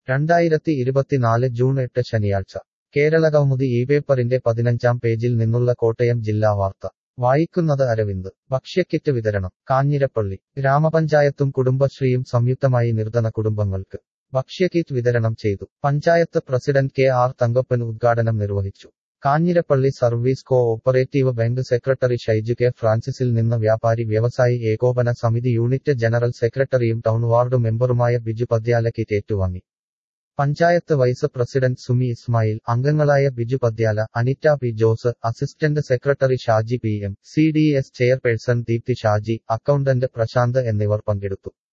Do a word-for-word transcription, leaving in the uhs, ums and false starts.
രണ്ടായിരത്തി ഇരുപത്തിനാല് ജൂൺ എട്ട് ശനിയാഴ്ച കേരളകൗമുദി ഈ പേപ്പറിന്റെ പതിനഞ്ചാം പേജിൽ നിന്നുള്ള കോട്ടയം ജില്ലാ വാർത്ത വായിക്കുന്നത് അരവിന്ദ്. ഭക്ഷ്യക്കിറ്റ് വിതരണം കാഞ്ഞിരപ്പള്ളി. ഗ്രാമപഞ്ചായത്തും കുടുംബശ്രീയും സംയുക്തമായി നിർധന കുടുംബങ്ങൾക്ക് ഭക്ഷ്യക്കിറ്റ് വിതരണം ചെയ്തു. Panchayat president K R Thankappan ഉദ്ഘാടനം നിർവഹിച്ചു. Kanjirappally service cooperative bank secretary Shaiju K ഫ്രാൻസിസിൽ നിന്ന് വ്യാപാരി വ്യവസായി ഏകോപന സമിതി യൂണിറ്റ് ജനറൽ സെക്രട്ടറിയും ടൗൺ വാർഡ് മെമ്പറുമായ ബിജു പദ്യാല കിറ്റ് ഏറ്റുവാങ്ങി. പഞ്ചായത്ത് വൈസ് പ്രസിഡന്റ് സുമി ഇസ്മായിൽ, അംഗങ്ങളായ Biju Padyala, Anitta P Jose, assistant secretary Shaji P M, C D S chairperson Deepthi Shaji, accountant Prashanth എന്നിവർ പങ്കെടുത്തു.